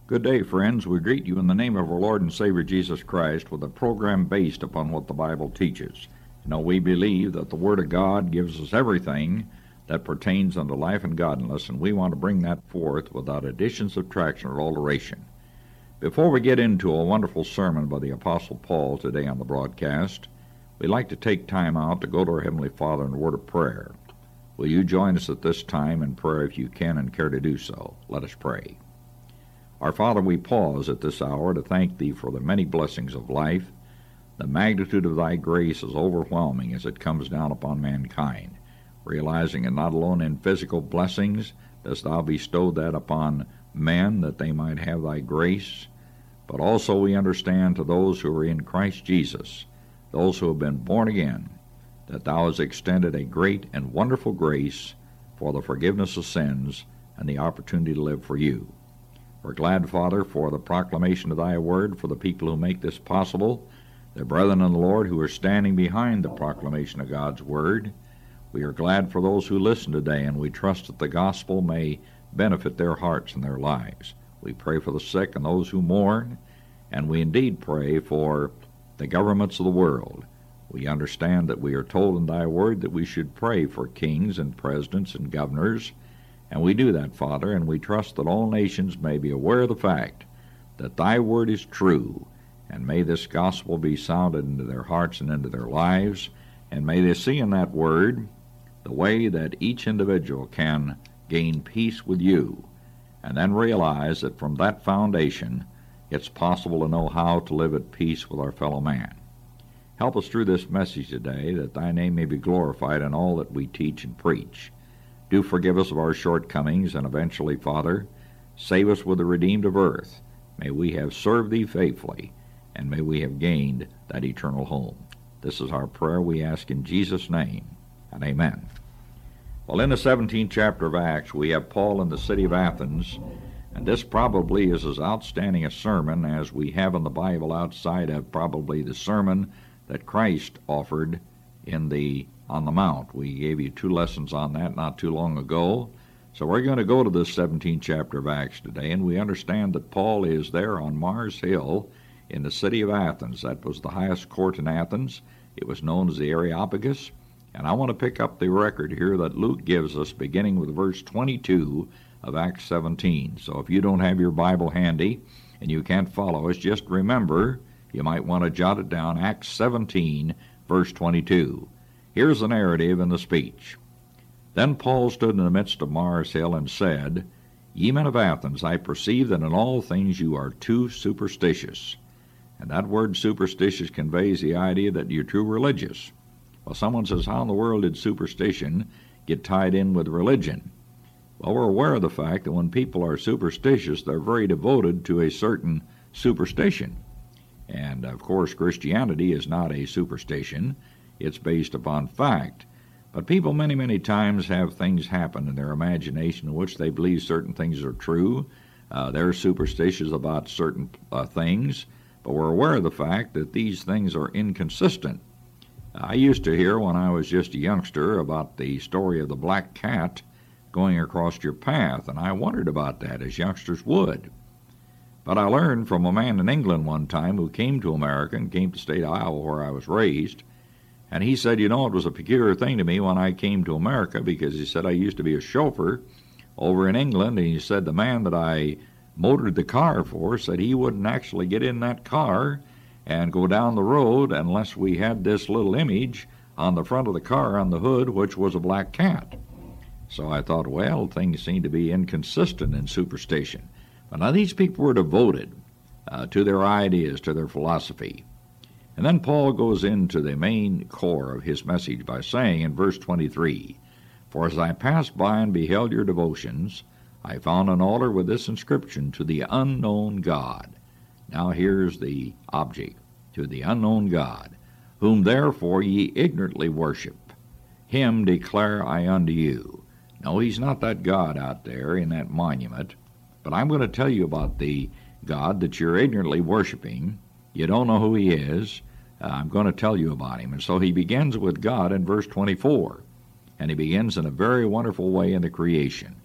Good day, friends. We greet you in the name of our Lord and Savior Jesus Christ with a program based upon what the Bible teaches. We believe that the Word of God gives us everything that pertains unto life and godliness, and we want to bring that forth without addition, subtraction, or alteration. Before we get into a wonderful sermon by the Apostle Paul today on the broadcast, we'd like to take time out to go to our Heavenly Father in a word of prayer. Will you join us at this time in prayer if you can and care to do so? Let us pray. Our Father, we pause at this hour to thank Thee for the many blessings of life. The magnitude of Thy grace is overwhelming as it comes down upon mankind, realizing that not alone in physical blessings dost Thou bestow that upon men that they might have Thy grace, but also we understand to those who are in Christ Jesus, those who have been born again, that Thou hast extended a great and wonderful grace for the forgiveness of sins and the opportunity to live for You. We're glad, Father, for the proclamation of Thy word, for the people who make this possible, the brethren in the Lord who are standing behind the proclamation of God's word. We are glad for those who listen today, and we trust that the gospel may benefit their hearts and their lives. We pray for the sick and those who mourn, and we indeed pray for the governments of the world. We understand that we are told in Thy word that we should pray for kings and presidents and governors, and we do that, Father, and we trust that all nations may be aware of the fact that Thy word is true, and may this gospel be sounded into their hearts and into their lives, and may they see in that word the way that each individual can gain peace with You, and then realize that from that foundation it's possible to know how to live at peace with our fellow man. Help us through this message today, that Thy name may be glorified in all that we teach and preach. Do forgive us of our shortcomings, and eventually, Father, save us with the redeemed of earth. May we have served Thee faithfully, and may we have gained that eternal home. This is our prayer we ask in Jesus' name, and amen. Well, in the 17th chapter of Acts, we have Paul in the city of Athens, and this probably is as outstanding a sermon as we have in the Bible outside of probably the sermon that Christ offered on the Mount. We gave you 2 lessons on that not too long ago. So we're going to go to this 17th chapter of Acts today, and we understand that Paul is there on Mars Hill in the city of Athens. That was the highest court in Athens. It was known as the Areopagus. And I want to pick up the record here that Luke gives us, beginning with verse 22 of Acts 17. So if you don't have your Bible handy and you can't follow us, just remember, you might want to jot it down, Acts 17, verse 22. Here's the narrative in the speech. Then Paul stood in the midst of Mars Hill and said, Ye men of Athens, I perceive that in all things you are too superstitious. And that word superstitious conveys the idea that you're too religious. Well, someone says, how in the world did superstition get tied in with religion? Well, we're aware of the fact that when people are superstitious, they're very devoted to a certain superstition. And, of course, Christianity is not a superstition. It's based upon fact. But people many, many times have things happen in their imagination in which they believe certain things are true. They're superstitious about certain things, but we're aware of the fact that these things are inconsistent. I used to hear when I was just a youngster about the story of the black cat going across your path, and I wondered about that, as youngsters would. But I learned from a man in England one time who came to America and came to the state of Iowa where I was raised, and he said, it was a peculiar thing to me when I came to America, because he said I used to be a chauffeur over in England, and he said the man that I motored the car for said he wouldn't actually get in that car and go down the road unless we had this little image on the front of the car on the hood, which was a black cat. So I thought, well, things seem to be inconsistent in superstition. But now these people were devoted to their ideas, to their philosophy. And then Paul goes into the main core of his message by saying in verse 23, For as I passed by and beheld your devotions, I found an altar with this inscription, To the unknown God. Now here's the object, To the unknown God, whom therefore ye ignorantly worship. Him declare I unto you. No, he's not that God out there in that monument, but I'm going to tell you about the God that you're ignorantly worshiping. You don't know who he is. I'm going to tell you about him. And so he begins with God in verse 24, and he begins in a very wonderful way in the creation.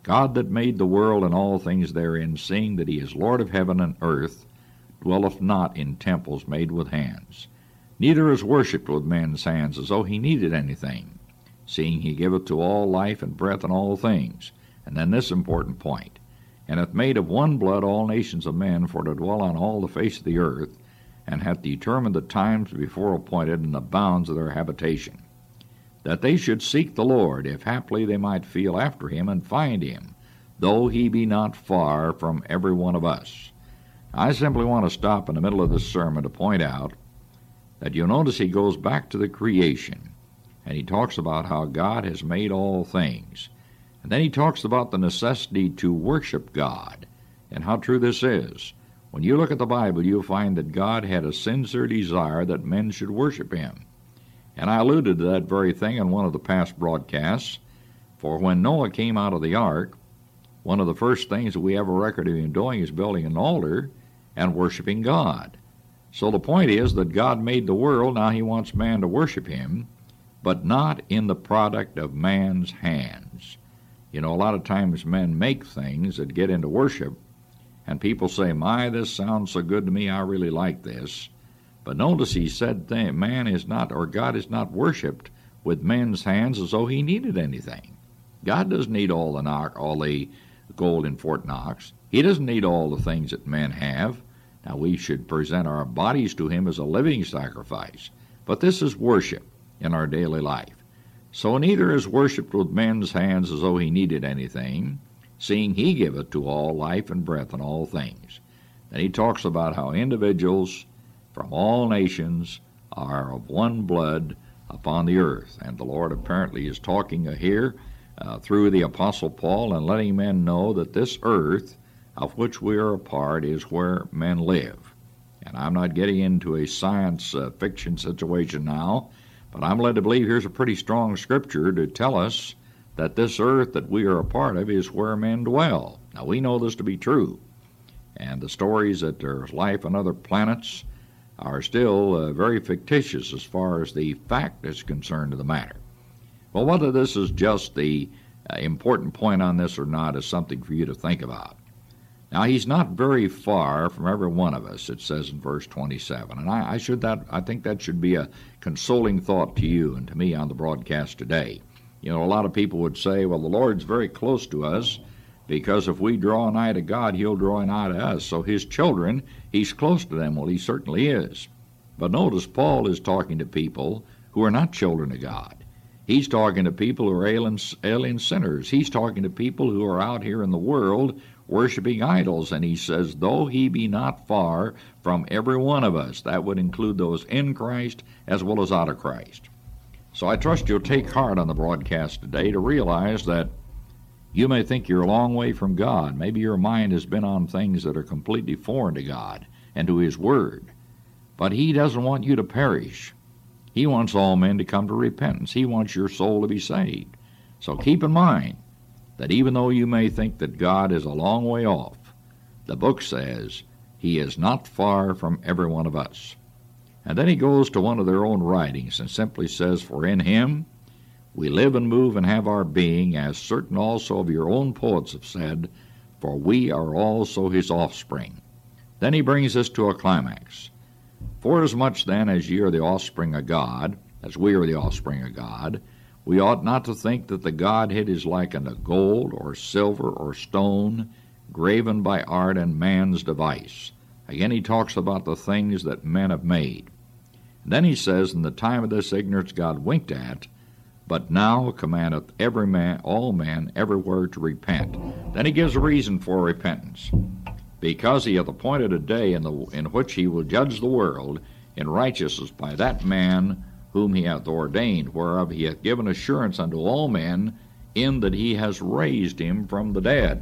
God that made the world and all things therein, seeing that he is Lord of heaven and earth, dwelleth not in temples made with hands, neither is worshipped with men's hands as though he needed anything, seeing he giveth to all life and breath and all things. And then this important point, and hath made of one blood all nations of men for to dwell on all the face of the earth, and hath determined the times before appointed and the bounds of their habitation, that they should seek the Lord, if haply they might feel after him and find him, though he be not far from every one of us. I simply want to stop in the middle of this sermon to point out that you'll notice he goes back to the creation, and he talks about how God has made all things. And then he talks about the necessity to worship God, and how true this is. When you look at the Bible, you'll find that God had a sincere desire that men should worship him. And I alluded to that very thing in one of the past broadcasts, for when Noah came out of the ark, one of the first things that we have a record of him doing is building an altar and worshiping God. So the point is that God made the world, now he wants man to worship him, but not in the product of man's hands. You know, a lot of times men make things that get into worship, and people say, my, this sounds so good to me, I really like this. But notice he said man is not, or God is not worshipped with men's hands as though he needed anything. God doesn't need all the gold in Fort Knox. He doesn't need all the things that men have. Now we should present our bodies to him as a living sacrifice. But this is worship in our daily life. So neither is worshipped with men's hands as though he needed anything, seeing he giveth to all life and breath and all things. Then he talks about how individuals from all nations are of one blood upon the earth. And the Lord apparently is talking here through the Apostle Paul and letting men know that this earth of which we are a part is where men live. And I'm not getting into a science fiction situation now, but I'm led to believe here's a pretty strong scripture to tell us that this earth that we are a part of is where men dwell. Now we know this to be true. And the stories that there's life on other planets are still very fictitious as far as the fact is concerned of the matter. Well, whether this is just the important point on this or not is something for you to think about. Now, he's not very far from every one of us, it says in verse 27. And I think that should be a consoling thought to you and to me on the broadcast today. You know, a lot of people would say, well, the Lord's very close to us, because if we draw nigh to God, he'll draw nigh to us. So his children, he's close to them. Well, he certainly is. But notice Paul is talking to people who are not children of God. He's talking to people who are alien sinners. He's talking to people who are out here in the world worshiping idols. And he says, though he be not far from every one of us. That would include those in Christ as well as out of Christ. So I trust you'll take heart on the broadcast today to realize that you may think you're a long way from God. Maybe your mind has been on things that are completely foreign to God and to his word. But he doesn't want you to perish. He wants all men to come to repentance. He wants your soul to be saved. So keep in mind that even though you may think that God is a long way off, the book says he is not far from every one of us. And then he goes to one of their own writings and simply says, for in him we live and move and have our being, as certain also of your own poets have said, for we are also his offspring. Then he brings us to a climax. Forasmuch then as ye are the offspring of God, as we are the offspring of God, we ought not to think that the Godhead is like unto gold or silver or stone, graven by art and man's device. Again he talks about the things that men have made. And then he says, in the time of this ignorance God winked at, but now commandeth every man, all men, everywhere to repent. Then he gives a reason for repentance. Because he hath appointed a day in which he will judge the world in righteousness by that man whom he hath ordained, whereof he hath given assurance unto all men, in that he has raised him from the dead.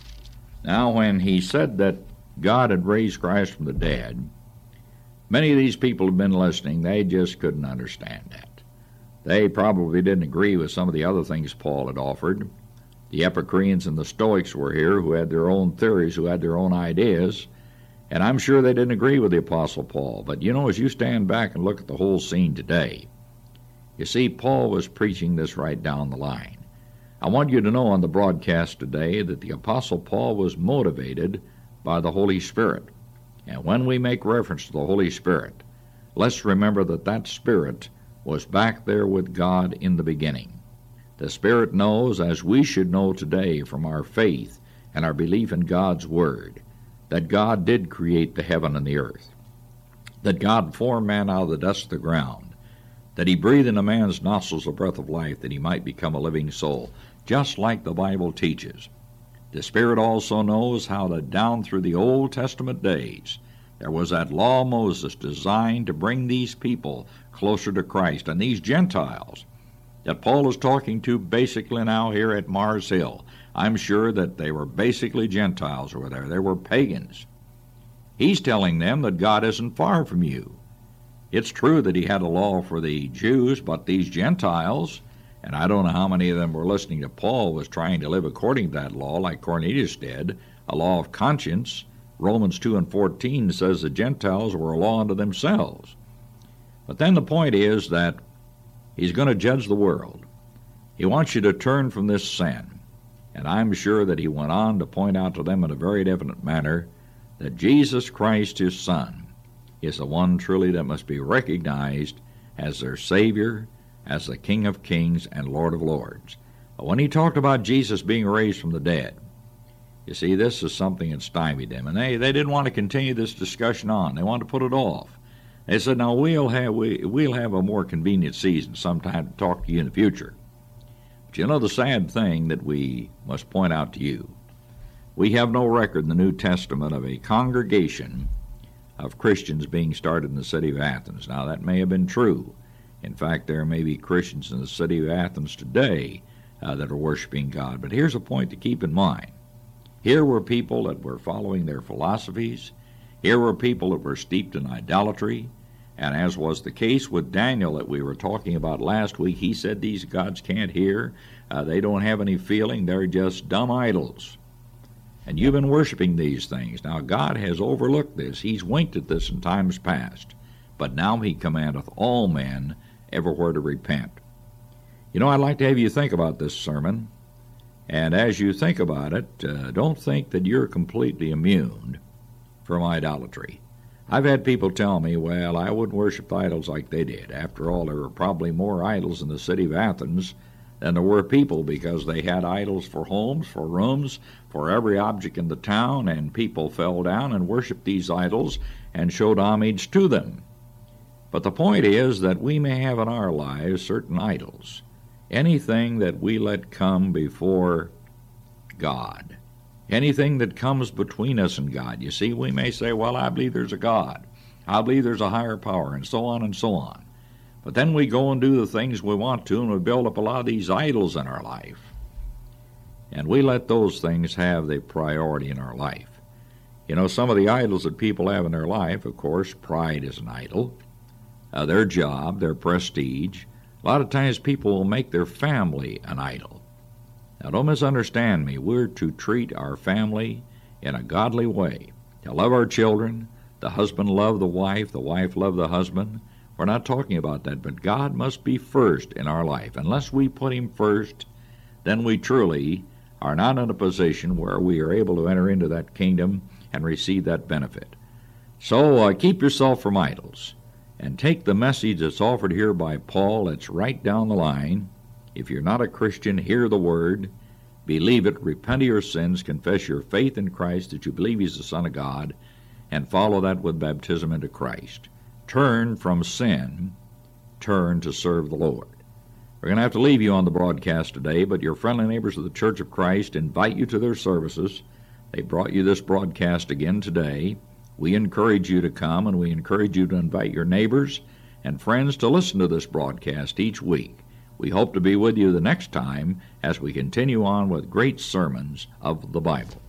Now, when he said that God had raised Christ from the dead, many of these people have been listening. They just couldn't understand that. They probably didn't agree with some of the other things Paul had offered. The Epicureans and the Stoics were here, who had their own theories, who had their own ideas, and I'm sure they didn't agree with the Apostle Paul. But you know, as you stand back and look at the whole scene today, you see Paul was preaching this right down the line. I want you to know on the broadcast today that the Apostle Paul was motivated by the Holy Spirit. And when we make reference to the Holy Spirit, let's remember that that Spirit was back there with God in the beginning. The Spirit knows, as we should know today from our faith and our belief in God's Word, that God did create the heaven and the earth, that God formed man out of the dust of the ground, that He breathed in a man's nostrils a breath of life that he might become a living soul, just like the Bible teaches. The Spirit also knows how that down through the Old Testament days, there was that law of Moses designed to bring these people closer to Christ, and these Gentiles that Paul is talking to basically now here at Mars Hill. I'm sure that they were basically Gentiles over there. They were pagans. He's telling them that God isn't far from you. It's true that He had a law for the Jews, but these Gentiles, and I don't know how many of them were listening to Paul, was trying to live according to that law like Cornelius did, a law of conscience. Romans 2:14 says the Gentiles were a law unto themselves. But then the point is that He's going to judge the world. He wants you to turn from this sin. And I'm sure that He went on to point out to them in a very definite manner that Jesus Christ, His Son, is the one truly that must be recognized as their Savior, as the King of Kings and Lord of Lords. But when He talked about Jesus being raised from the dead, you see, this is something that stymied them. And they didn't want to continue this discussion on. They wanted to put it off. They said, now we'll have a more convenient season sometime to talk to you in the future. But you know the sad thing that we must point out to you, we have no record in the New Testament of a congregation of Christians being started in the city of Athens. Now that may have been true. In fact, there may be Christians in the city of Athens today that are worshiping God. But here's a point to keep in mind. Here were people that were following their philosophies. Here were people that were steeped in idolatry. And as was the case with Daniel that we were talking about last week, he said these gods can't hear. They don't have any feeling. They're just dumb idols. And you've been worshiping these things. Now God has overlooked this. He's winked at this in times past. But now He commandeth all men everywhere to repent. You know, I'd like to have you think about this sermon. And as you think about it, don't think that you're completely immune from idolatry. I've had people tell me, well, I wouldn't worship idols like they did. After all, there were probably more idols in the city of Athens than there were people, because they had idols for homes, for rooms, for every object in the town, and people fell down and worshiped these idols and showed homage to them. But the point is that we may have in our lives certain idols, anything that we let come before God. Anything that comes between us and God. You see, we may say, well, I believe there's a God. I believe there's a higher power, and so on and so on. But then we go and do the things we want to, and we build up a lot of these idols in our life. And we let those things have the priority in our life. You know, some of the idols that people have in their life, of course, pride is an idol. Their job, their prestige. A lot of times people will make their family an idol. Now, don't misunderstand me. We're to treat our family in a godly way, to love our children, the husband love the wife love the husband. We're not talking about that, but God must be first in our life. Unless we put Him first, then we truly are not in a position where we are able to enter into that kingdom and receive that benefit. So keep yourself from idols, and take the message that's offered here by Paul. It's right down the line. If you're not a Christian, hear the word, believe it, repent of your sins, confess your faith in Christ, that you believe He's the Son of God, and follow that with baptism into Christ. Turn from sin, turn to serve the Lord. We're going to have to leave you on the broadcast today, but your friendly neighbors of the Church of Christ invite you to their services. They brought you this broadcast again today. We encourage you to come, and we encourage you to invite your neighbors and friends to listen to this broadcast each week. We hope to be with you the next time as we continue on with great sermons of the Bible.